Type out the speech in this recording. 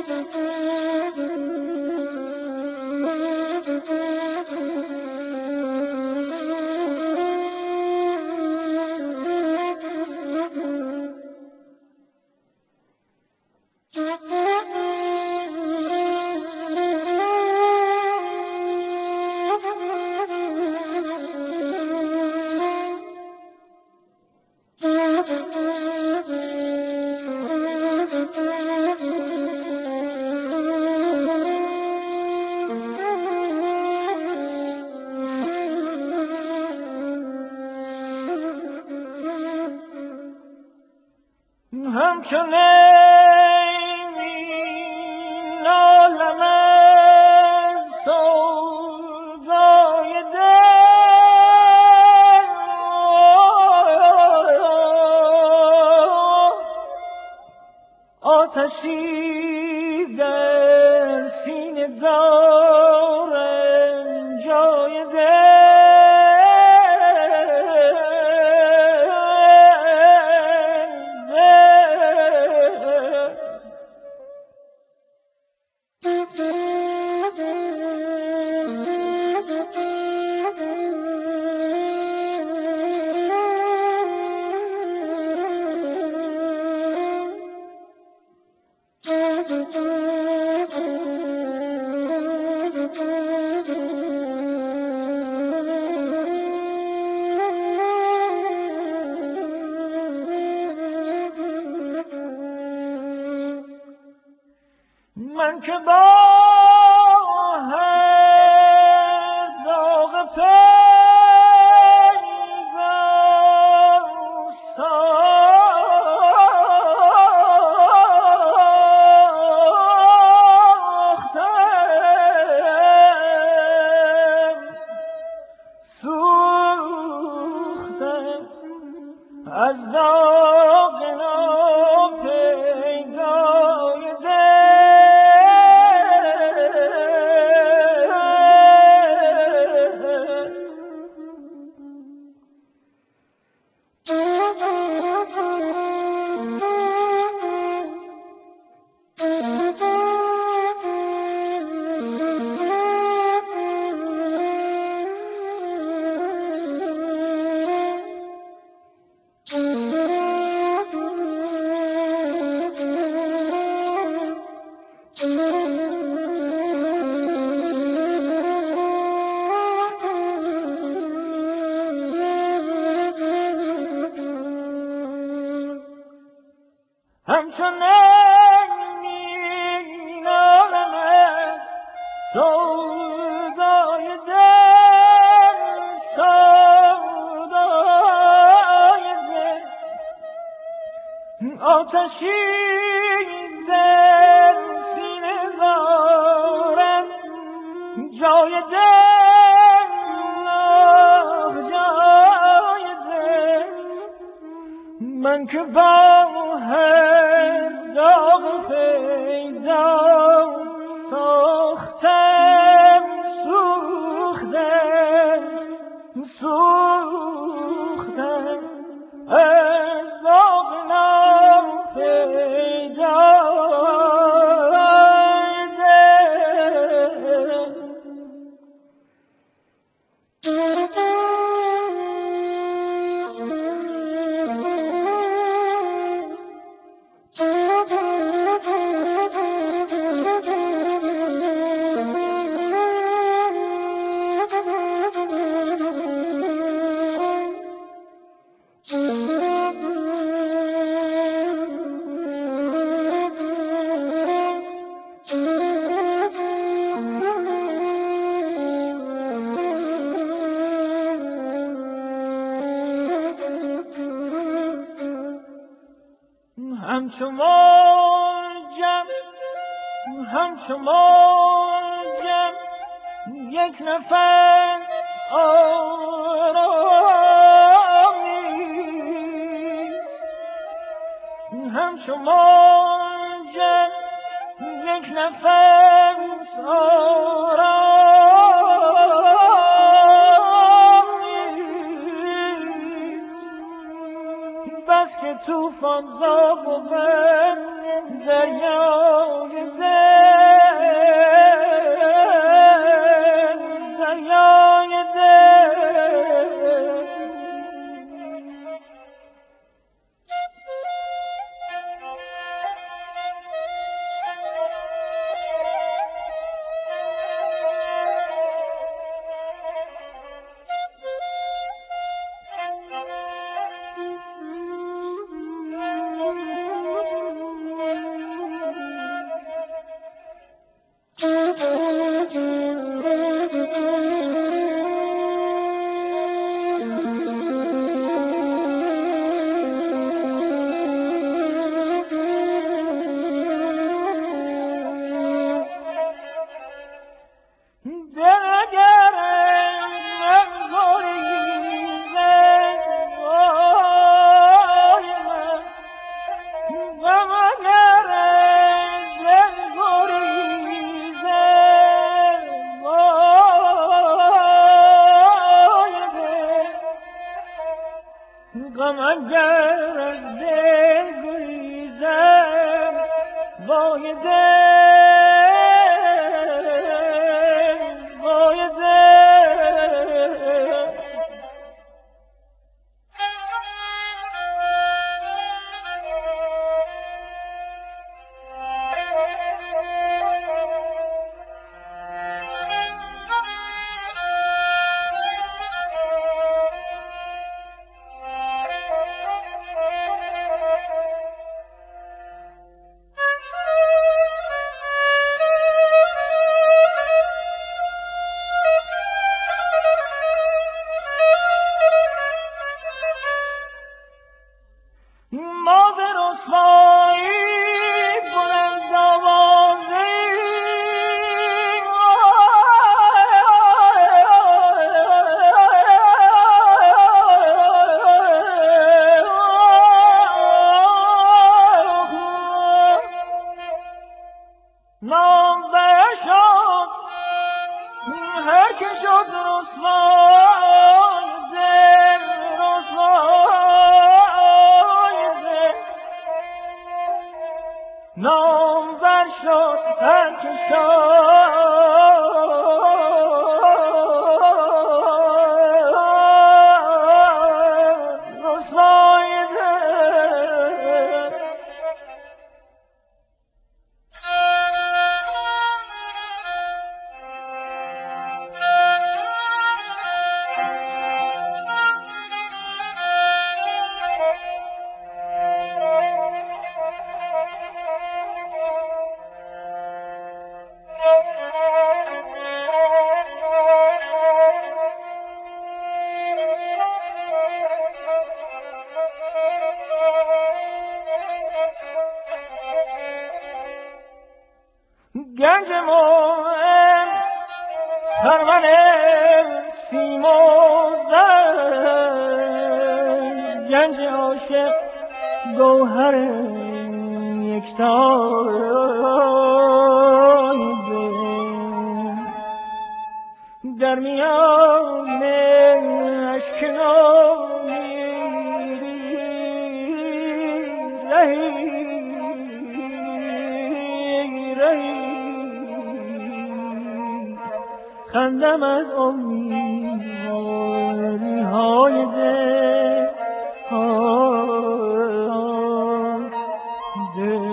همچون نالم از سودای دل، آتشی در سینه دارم جای دل. من که با هر داغ پیدا سوختم از داغ ناپیدای دل. همچون نالم از سودای دل، سودای دل، آتشی در سینه دارم جای دل، جای دل. من که با هر داغ پیدا ساختم، سوختم از داغ ناپیدای دل. همچو موجم یک نفس آرام نیست. همچو موجم یک نفس آرام نیست. بس که طوفان زا بود دریای دل. وای دل وای دل ماز رسوایی بلند آوازی نامور شد هر که شد رسوای دل رسوای دل نامور شد هر که شد رسوای دل گنج مومن خرمن سیمزده گنج عاشق گوهر یکتای دل در میان اشکنانی رهی خندم از امیدواری های دل